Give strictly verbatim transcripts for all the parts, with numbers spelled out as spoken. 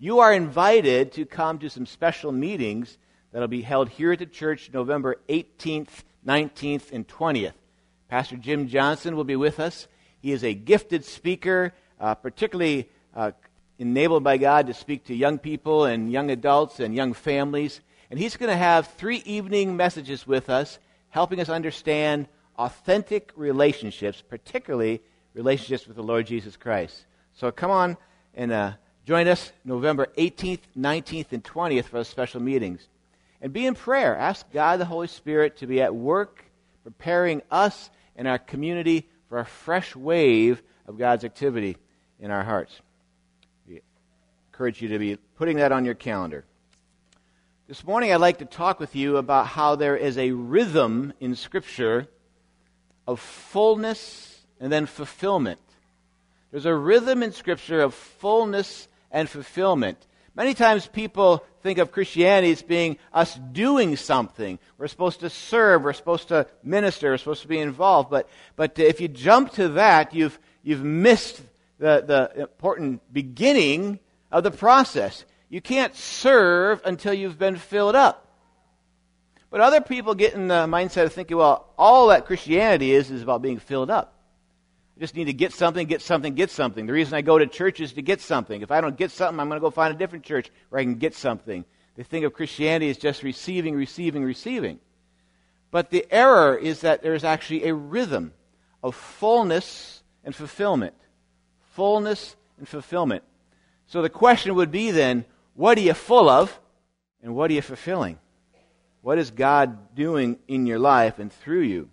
you are invited to come to some special meetings that will be held here at the church November eighteenth, nineteenth, and twentieth. Pastor Jim Johnson will be with us. He is a gifted speaker, uh, particularly uh, enabled by God to speak to young people and young adults and young families. And he's going to have three evening messages with us, helping us understand authentic relationships, particularly relationships with the Lord Jesus Christ. So come on and uh, join us November eighteenth, nineteenth, and twentieth for those special meetings. And be in prayer. Ask God the Holy Spirit to be at work preparing us and our community for a fresh wave of God's activity in our hearts. We encourage you to be putting that on your calendar. This morning I'd like to talk with you about how there is a rhythm in Scripture of fullness and then fulfillment. There's a rhythm in Scripture of fullness and fulfillment. Many times people think of Christianity as being us doing something. We're supposed to serve, we're supposed to minister, we're supposed to be involved. But but if you jump to that, you've you've missed the, the important beginning of the process. You can't serve until you've been filled up. But other people get in the mindset of thinking, well, all that Christianity is is about being filled up. I just need to get something, get something, get something. The reason I go to church is to get something. If I don't get something, I'm going to go find a different church where I can get something. They think of Christianity as just receiving, receiving, receiving. But the error is that there is actually a rhythm of fullness and fulfillment. Fullness and fulfillment. So the question would be then, what are you full of and what are you fulfilling? What is God doing in your life and through you?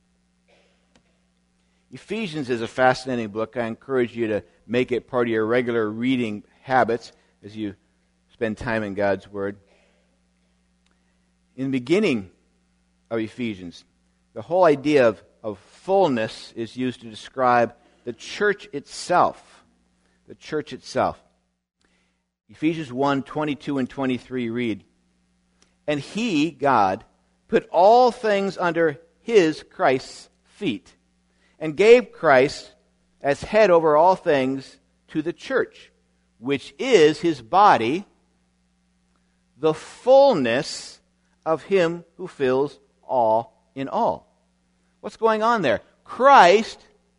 Ephesians is a fascinating book. I encourage you to make it part of your regular reading habits as you spend time in God's Word. In the beginning of Ephesians, the whole idea of, of fullness is used to describe the church itself. The church itself. Ephesians one, twenty-two and twenty-three read, "And he, God, put all things under his, Christ's, feet, and gave Christ as head over all things to the church, which is his body, the fullness of him who fills all in all." What's going on there? Christ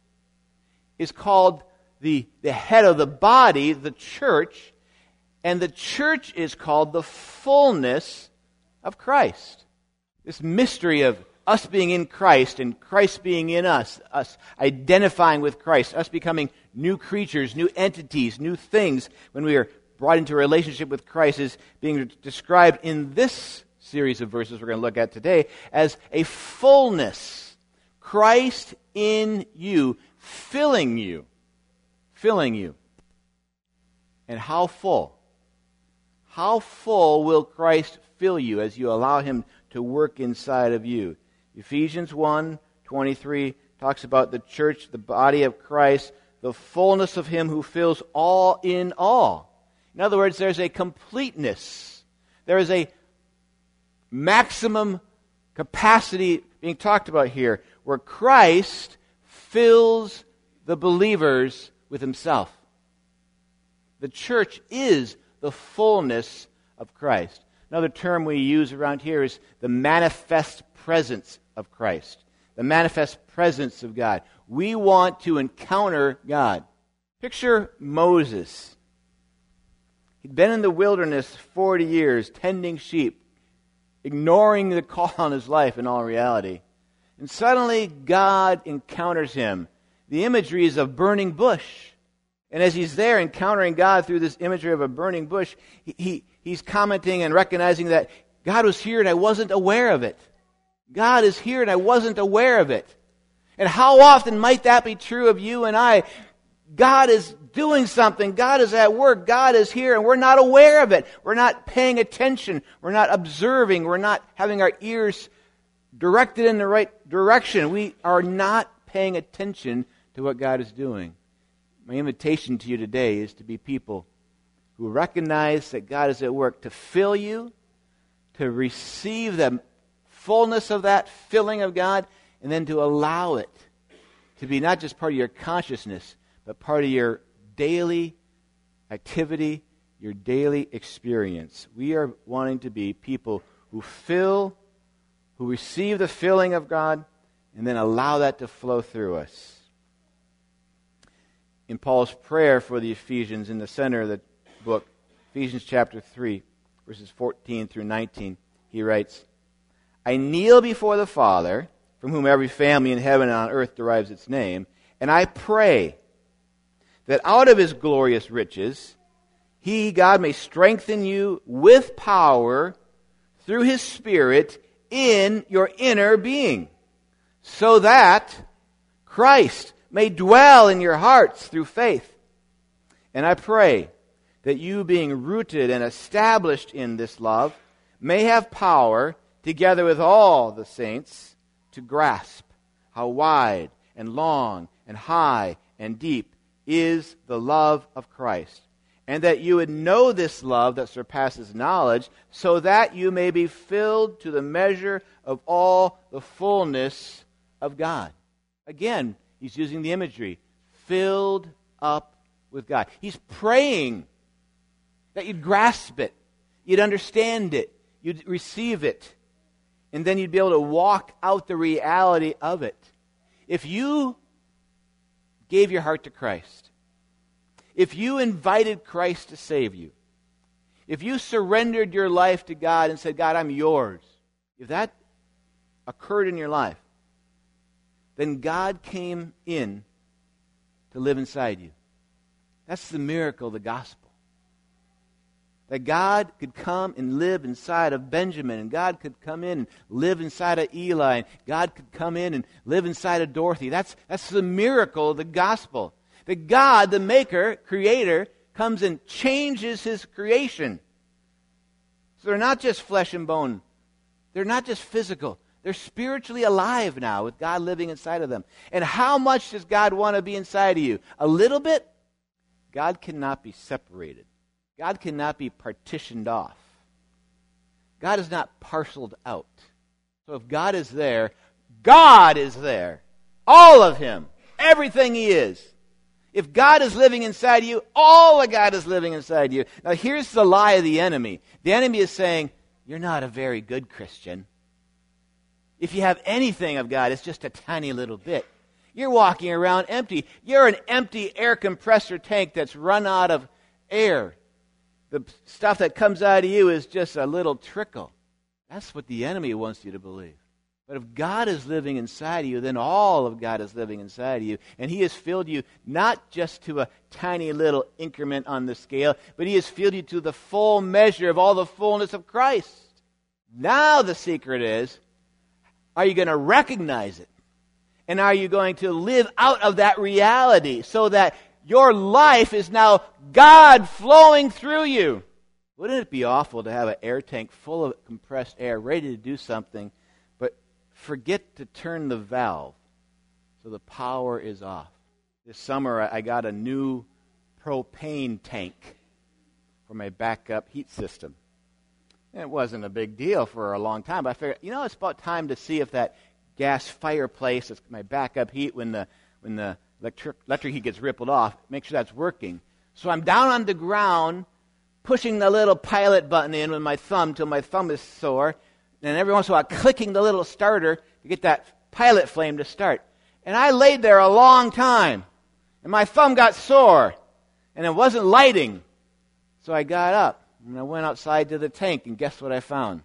is called the, the head of the body, the church, and the church is called the fullness of Christ. This mystery of us being in Christ and Christ being in us, us identifying with Christ, us becoming new creatures, new entities, new things when we are brought into a relationship with Christ is being described in this series of verses we're going to look at today as a fullness. Christ in you, filling you, filling you. And how full? How full will Christ fill you as you allow him to work inside of you? Ephesians one, twenty-three talks about the church, the body of Christ, the fullness of him who fills all in all. In other words, there's a completeness. There is a maximum capacity being talked about here where Christ fills the believers with himself. The church is the fullness of Christ. Another term we use around here is the manifest presence of Christ. The manifest presence of God. We want to encounter God. Picture Moses. He'd been in the wilderness forty years, tending sheep, ignoring the call on his life in all reality. And suddenly God encounters him. The imagery is a burning bush. And as he's there encountering God through this imagery of a burning bush, he, he he's commenting and recognizing that God was here and I wasn't aware of it. God is here and I wasn't aware of it. And how often might that be true of you and I? God is doing something. God is at work. God is here and we're not aware of it. We're not paying attention. We're not observing. We're not having our ears directed in the right direction. We are not paying attention to what God is doing. My invitation to you today is to be people who recognize that God is at work to fill you, to receive the fullness of that filling of God, and then to allow it to be not just part of your consciousness, but part of your daily activity your daily experience. We are wanting to be people who fill, who receive the filling of God, and then allow that to flow through us. In Paul's prayer for the Ephesians, in the center of the book, Ephesians chapter three, verses fourteen through nineteen, he writes, I kneel before the Father, from whom every family in heaven and on earth derives its name, and I pray that out of his glorious riches, he, God, may strengthen you with power through his Spirit in your inner being, so that Christ may dwell in your hearts through faith. And I pray that you, being rooted and established in this love, may have power, together with all the saints, to grasp how wide and long and high and deep is the love of Christ, and that you would know this love that surpasses knowledge, so that you may be filled to the measure of all the fullness of God. Again, he's using the imagery, filled up with God. He's praying that you'd grasp it, you'd understand it, you'd receive it, and then you'd be able to walk out the reality of it. If you gave your heart to Christ, if you invited Christ to save you, if you surrendered your life to God and said, God, I'm yours, if that occurred in your life, then God came in to live inside you. That's the miracle of the gospel. That God could come and live inside of Benjamin, and God could come in and live inside of Eli, and God could come in and live inside of Dorothy. That's, that's the miracle of the gospel. That God, the maker, creator, comes and changes his creation. So they're not just flesh and bone. They're not just physical. They're spiritually alive now with God living inside of them. And how much does God want to be inside of you? A little bit? God cannot be separated. God cannot be partitioned off. God is not parceled out. So if God is there, God is there. All of him. Everything he is. If God is living inside you, all of God is living inside you. Now here's the lie of the enemy. The enemy is saying, you're not a very good Christian. If you have anything of God, it's just a tiny little bit. You're walking around empty. You're an empty air compressor tank that's run out of air. The stuff that comes out of you is just a little trickle. That's what the enemy wants you to believe. But if God is living inside of you, then all of God is living inside of you. And he has filled you not just to a tiny little increment on the scale, but he has filled you to the full measure of all the fullness of Christ. Now the secret is, are you going to recognize it? And are you going to live out of that reality so that your life is now God flowing through you? Wouldn't it be awful to have an air tank full of compressed air ready to do something, but forget to turn the valve so the power is off? This summer I got a new propane tank for my backup heat system. And it wasn't a big deal for a long time, but I figured, you know, it's about time to see if that gas fireplace, that's my backup heat, when the when the electric, electric heat gets rippled off, make sure that's working. So I'm down on the ground, pushing the little pilot button in with my thumb till my thumb is sore, and every once in a while clicking the little starter to get that pilot flame to start. And I laid there a long time, and my thumb got sore, and it wasn't lighting. So I got up, and I went outside to the tank, and guess what I found?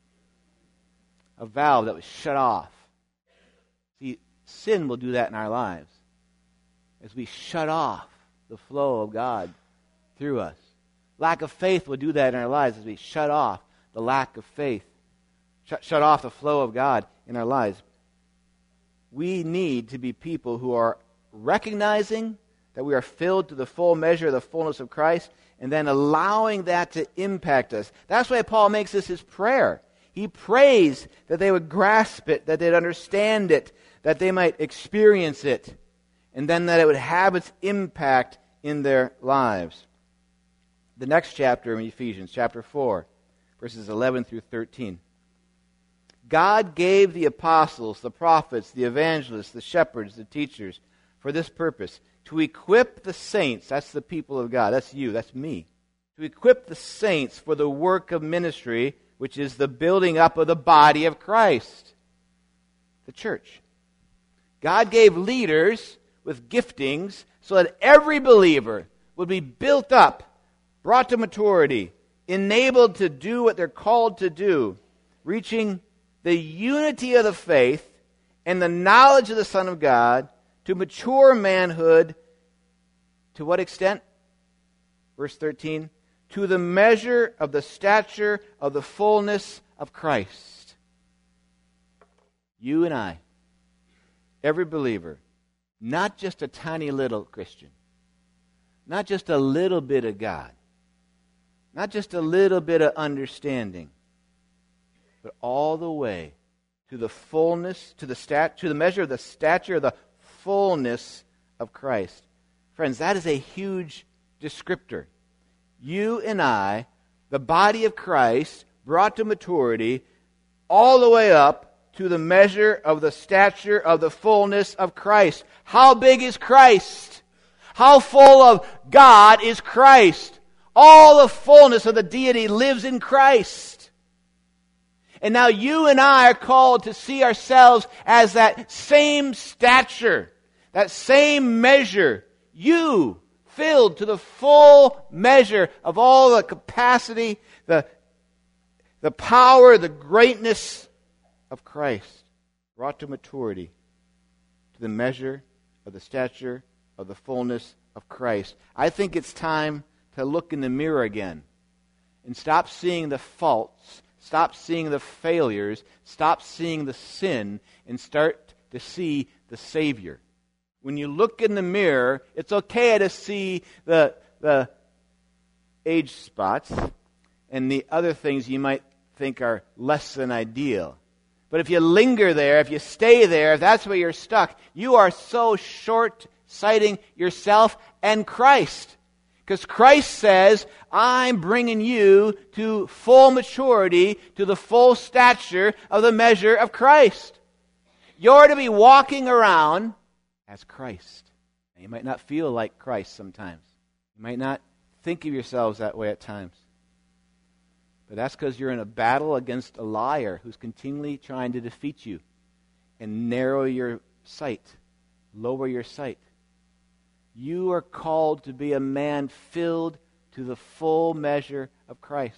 A valve that was shut off. See, sin will do that in our lives as we shut off the flow of God through us. Lack of faith will do that in our lives as we shut off the lack of faith, shut, shut off the flow of God in our lives. We need to be people who are recognizing that we are filled to the full measure of the fullness of Christ, and then allowing that to impact us. That's why Paul makes this his prayer. He prays that they would grasp it, that they'd understand it, that they might experience it, and then that it would have its impact in their lives. The next chapter in Ephesians, chapter four, verses eleven through thirteen. God gave the apostles, the prophets, the evangelists, the shepherds, the teachers, for this purpose, to equip the saints, that's the people of God, that's you, that's me, to equip the saints for the work of ministry, which is the building up of the body of Christ, the church. God gave leaders with giftings so that every believer would be built up, brought to maturity, enabled to do what they're called to do, reaching the unity of the faith and the knowledge of the Son of God, to mature manhood. To what extent? Verse thirteen, to the measure of the stature of the fullness of Christ. You and I, every believer, not just a tiny little Christian, not just a little bit of God, not just a little bit of understanding, but all the way to the fullness, to the stat, to the measure of the stature of the fullness of Christ. Friends, that is a huge descriptor. You and I, the body of Christ, brought to maturity, all the way up to the measure of the stature of the fullness of Christ. How big is Christ? How full of God is Christ? All the fullness of the deity lives in Christ. And now you and I are called to see ourselves as that same stature, that same measure. You, filled to the full measure of all the capacity, the, the power, the greatness of Christ, brought to maturity, to the measure of the stature of the fullness of Christ. I think it's time to look in the mirror again and stop seeing the faults, stop seeing the failures, stop seeing the sin, and start to see the Savior. When you look in the mirror, it's okay to see the, the age spots and the other things you might think are less than ideal. But if you linger there, if you stay there, if that's where you're stuck, you are so short-sighting yourself and Christ. Because Christ says, I'm bringing you to full maturity, to the full stature of the measure of Christ. You're to be walking around as Christ. Now, you might not feel like Christ sometimes. You might not think of yourselves that way at times. But that's because you're in a battle against a liar who's continually trying to defeat you and narrow your sight, lower your sight. You are called to be a man filled to the full measure of Christ.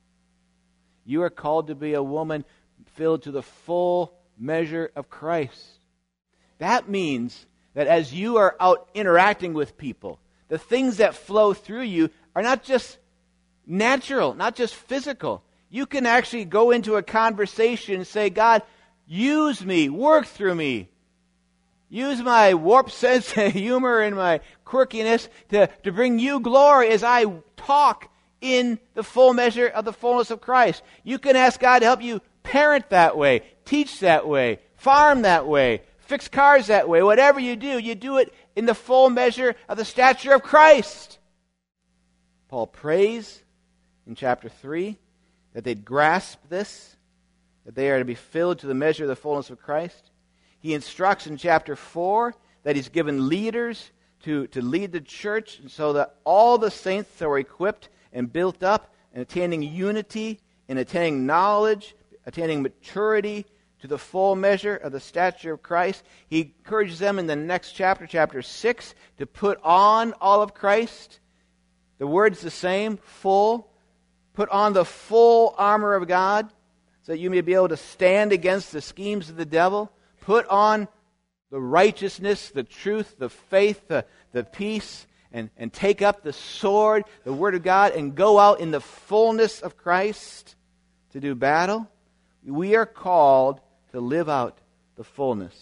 You are called to be a woman filled to the full measure of Christ. That means that as you are out interacting with people, the things that flow through you are not just natural, not just physical. You can actually go into a conversation and say, God, use me, work through me. Use my warped sense of humor and my quirkiness to, to bring you glory as I talk in the full measure of the fullness of Christ. You can ask God to help you parent that way, teach that way, farm that way, fix cars that way. Whatever you do, you do it in the full measure of the stature of Christ. Paul prays in chapter three that they'd grasp this, that they are to be filled to the measure of the fullness of Christ. He instructs in chapter four that he's given leaders to, to lead the church so that all the saints are equipped and built up and attaining unity and attaining knowledge, attaining maturity to the full measure of the stature of Christ. He encourages them in the next chapter, chapter six, to put on all of Christ. The word's the same, full. Put on the full armor of God so that you may be able to stand against the schemes of the devil. Put on the righteousness, the truth, the faith, the, the peace, and, and take up the sword, the Word of God, and go out in the fullness of Christ to do battle. We are called to live out the fullness.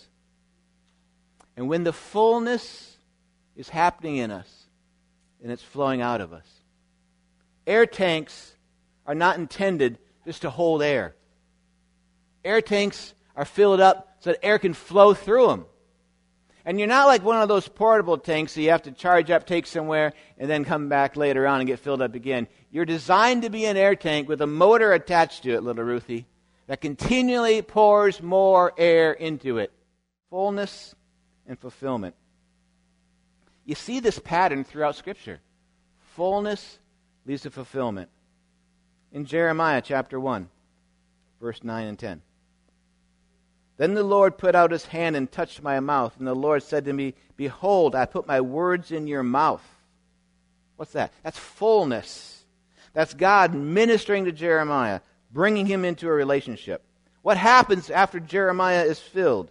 And when the fullness is happening in us, and it's flowing out of us, air tanks are not intended just to hold air. Air tanks are filled up so that air can flow through them. And you're not like one of those portable tanks that you have to charge up, take somewhere, and then come back later on and get filled up again. You're designed to be an air tank with a motor attached to it, little Ruthie, that continually pours more air into it. Fullness and fulfillment. You see this pattern throughout Scripture. Fullness leads to fulfillment. In Jeremiah chapter one, verse nine and ten. Then the Lord put out his hand and touched my mouth, and the Lord said to me, Behold, I put my words in your mouth. What's that? That's fullness. That's God ministering to Jeremiah, bringing him into a relationship. What happens after Jeremiah is filled?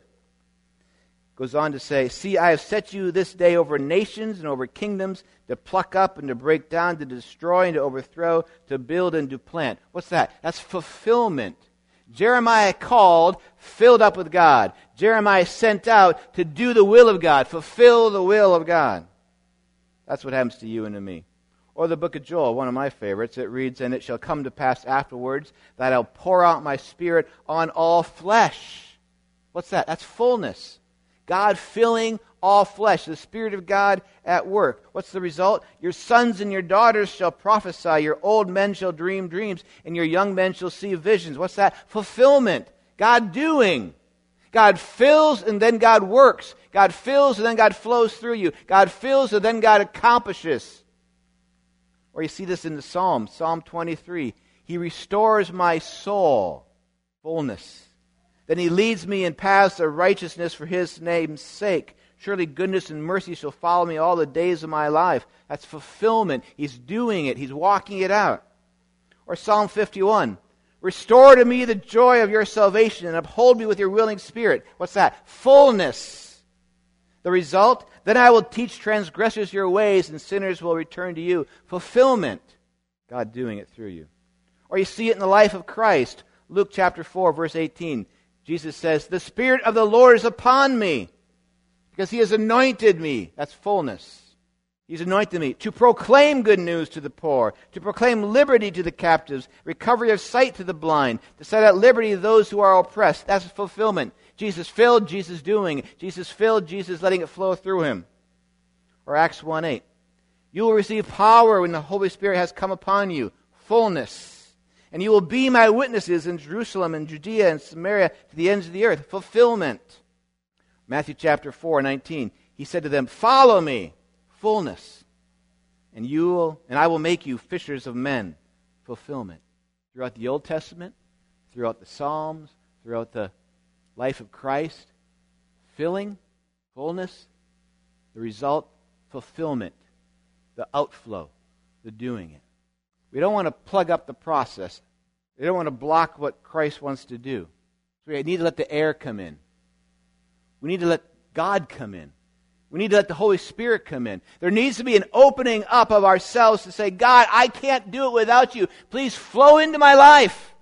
Goes on to say, See, I have set you this day over nations and over kingdoms, to pluck up and to break down, to destroy and to overthrow, to build and to plant. What's that? That's fulfillment. Jeremiah called, filled up with God. Jeremiah sent out to do the will of God, fulfill the will of God. That's what happens to you and to me. Or the book of Joel, one of my favorites, it reads, And it shall come to pass afterwards that I'll pour out my Spirit on all flesh. What's that? That's fullness. God filling all flesh, the Spirit of God at work. What's the result? Your sons and your daughters shall prophesy, your old men shall dream dreams, and your young men shall see visions. What's that? Fulfillment. God doing. God fills and then God works. God fills and then God flows through you. God fills and then God accomplishes. Or you see this in the Psalms, Psalm twenty-three. He restores my soul. Fullness. Then he leads me in paths of righteousness for his name's sake. Surely goodness and mercy shall follow me all the days of my life. That's fulfillment. He's doing it. He's walking it out. Or Psalm fifty-one. Restore to me the joy of your salvation and uphold me with your willing spirit. What's that? Fullness. The result? Then I will teach transgressors your ways and sinners will return to you. Fulfillment. God doing it through you. Or you see it in the life of Christ. Luke chapter four, verse eighteen. Jesus says, The Spirit of the Lord is upon me, because he has anointed me. That's fullness. He's anointed me to proclaim good news to the poor, to proclaim liberty to the captives, recovery of sight to the blind, to set at liberty those who are oppressed. That's fulfillment. Jesus filled, Jesus doing. Jesus filled, Jesus letting it flow through him. Or Acts one eight. You will receive power when the Holy Spirit has come upon you. Fullness. And you will be my witnesses in Jerusalem and Judea and Samaria to the ends of the earth. Fulfillment. Matthew chapter four, nineteen. He said to them, Follow me. Fullness. And you will, and I will make you fishers of men. Fulfillment. Throughout the Old Testament, throughout the Psalms, throughout the life of Christ, filling, fullness, the result, fulfillment, the outflow, the doing it. We don't want to plug up the process. We don't want to block what Christ wants to do. So we need to let the air come in. We need to let God come in. We need to let the Holy Spirit come in. There needs to be an opening up of ourselves to say, God, I can't do it without you. Please flow into my life.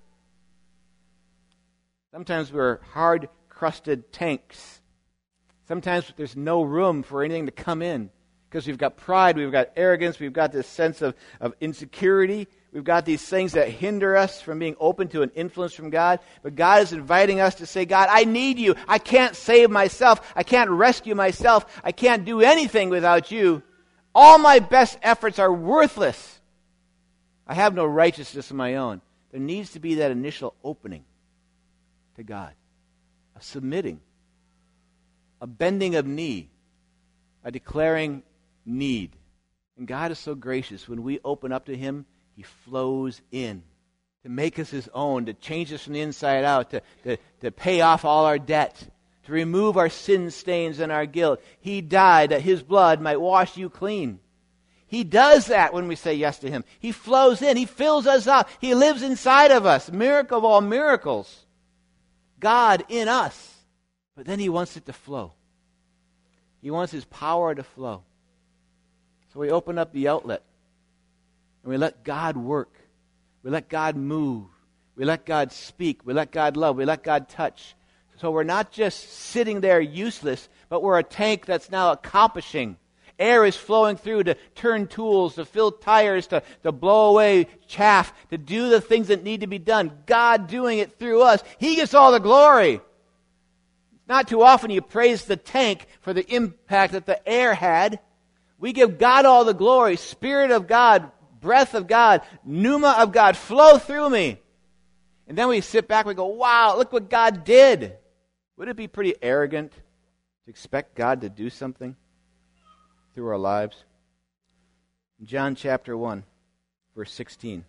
Sometimes we're hard-crusted tanks. Sometimes there's no room for anything to come in. Because we've got pride, we've got arrogance, we've got this sense of, of insecurity. We've got these things that hinder us from being open to an influence from God. But God is inviting us to say, God, I need you. I can't save myself. I can't rescue myself. I can't do anything without you. All my best efforts are worthless. I have no righteousness of my own. There needs to be that initial opening to God. A submitting. A bending of knee. A declaring need. And God is so gracious. When we open up to him, he flows in to make us his own, to change us from the inside out, to, to, to pay off all our debt, to remove our sin stains and our guilt. He died that his blood might wash you clean. He does that when we say yes to him. He flows in. He fills us up. He lives inside of us. Miracle of all miracles. God in us. But then he wants it to flow. He wants his power to flow. So we open up the outlet. And we let God work. We let God move. We let God speak. We let God love. We let God touch. So we're not just sitting there useless, but we're a tank that's now accomplishing. Air is flowing through to turn tools, to fill tires, to, to blow away chaff, to do the things that need to be done. God doing it through us. He gets all the glory. Not too often you praise the tank for the impact that the air had. We give God all the glory. Spirit of God, breath of God, pneuma of God, flow through me. And then we sit back and we go, wow, look what God did. Would it be pretty arrogant to expect God to do something through our lives? In John chapter one, verse sixteen.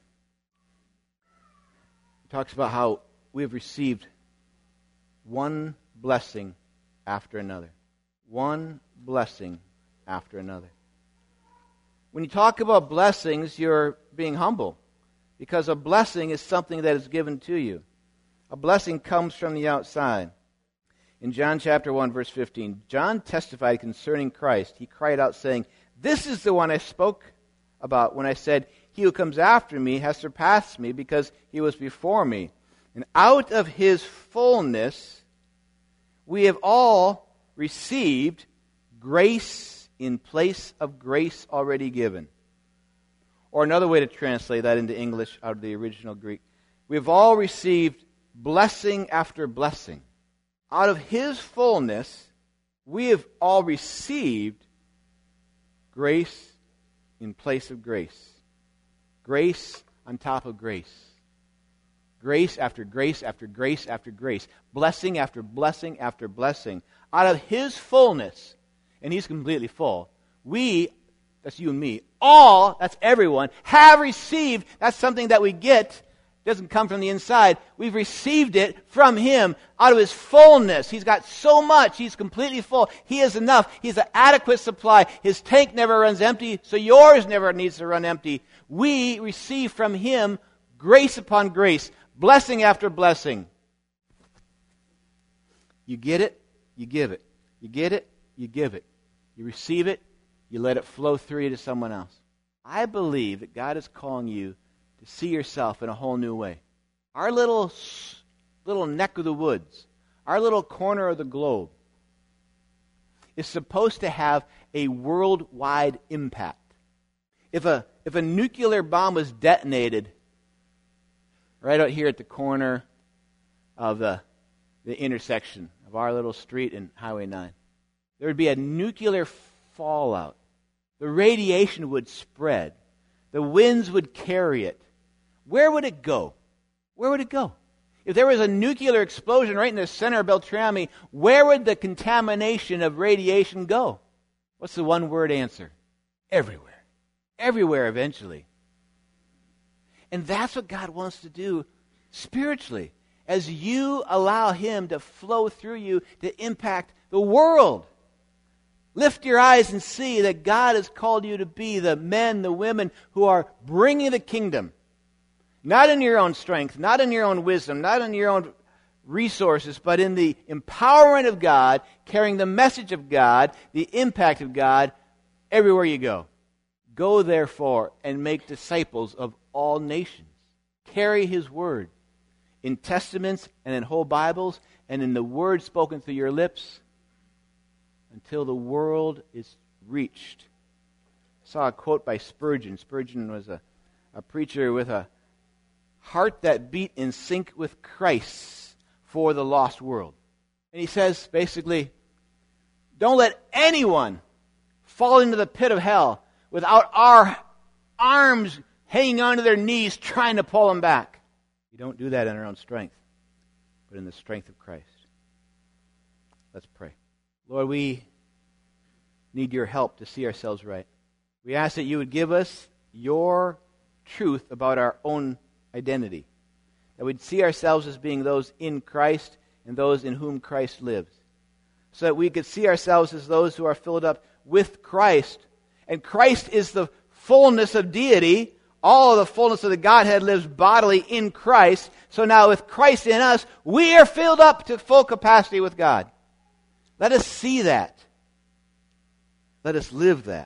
It talks about how we have received one blessing after another. One blessing after another. When you talk about blessings, you're being humble, because a blessing is something that is given to you. A blessing comes from the outside. In John chapter one, verse fifteen, John testified concerning Christ. He cried out, saying, "This is the one I spoke about when I said, 'He who comes after me has surpassed me, because he was before me.' And out of his fullness we have all received grace in place of grace already given." Or another way to translate that into English out of the original Greek, we have all received blessing after blessing. Out of his fullness, we have all received grace in place of grace. Grace on top of grace. Grace after grace after grace after grace. Blessing after blessing after blessing. Out of his fullness, and he's completely full, we, that's you and me, all, that's everyone, have received, that's something that we get, it doesn't come from the inside. We've received it from him out of his fullness. He's got so much. He's completely full. He is enough. He's an adequate supply. His tank never runs empty, so yours never needs to run empty. We receive from him grace upon grace, blessing after blessing. You get it, you give it. You get it, you give it. You receive it, you let it flow through you to someone else. I believe that God is calling you to see yourself in a whole new way. Our little, little neck of the woods, our little corner of the globe, is supposed to have a worldwide impact. If a, if a nuclear bomb was detonated right out here at the corner of the, the intersection of our little street and Highway nine, there would be a nuclear fallout. The radiation would spread. The winds would carry it. Where would it go? Where would it go? If there was a nuclear explosion right in the center of Beltrami, where would the contamination of radiation go? What's the one-word answer? Everywhere. Everywhere eventually. And that's what God wants to do spiritually, as you allow him to flow through you to impact the world. Lift your eyes and see that God has called you to be the men, the women who are bringing the kingdom. Not in your own strength, not in your own wisdom, not in your own resources, but in the empowerment of God, carrying the message of God, the impact of God everywhere you go. Go therefore and make disciples of all nations. Carry his word in testaments and in whole Bibles and in the word spoken through your lips until the world is reached. I saw a quote by Spurgeon. Spurgeon was a, a preacher with a heart that beat in sync with Christ for the lost world. And he says, basically, don't let anyone fall into the pit of hell without our arms hanging onto their knees trying to pull them back. We don't do that in our own strength, but in the strength of Christ. Let's pray. Lord, we need your help to see ourselves right. We ask that you would give us your truth about our own identity, that we'd see ourselves as being those in Christ and those in whom Christ lives, so that we could see ourselves as those who are filled up with Christ. And Christ is the fullness of deity. All of the fullness of the Godhead lives bodily in Christ. So now with Christ in us, we are filled up to full capacity with God. Let us see that. Let us live that.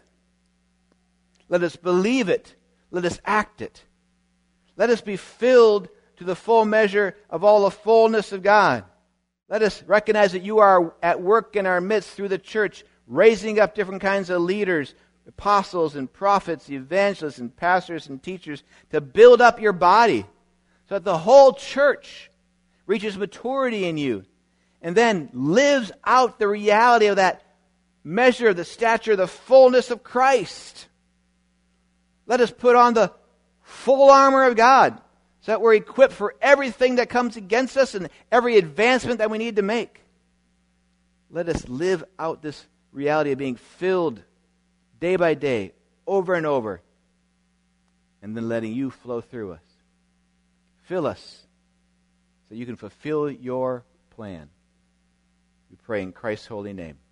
Let us believe it. Let us act it. Let us be filled to the full measure of all the fullness of God. Let us recognize that you are at work in our midst through the church, raising up different kinds of leaders, apostles and prophets, evangelists and pastors and teachers to build up your body so that the whole church reaches maturity in you and then lives out the reality of that measure of the stature, the fullness of Christ. Let us put on the full armor of God so that we're equipped for everything that comes against us and every advancement that we need to make. Let us live out this reality of being filled day by day, over and over, and then letting you flow through us. Fill us so you can fulfill your plan. We pray in Christ's holy name.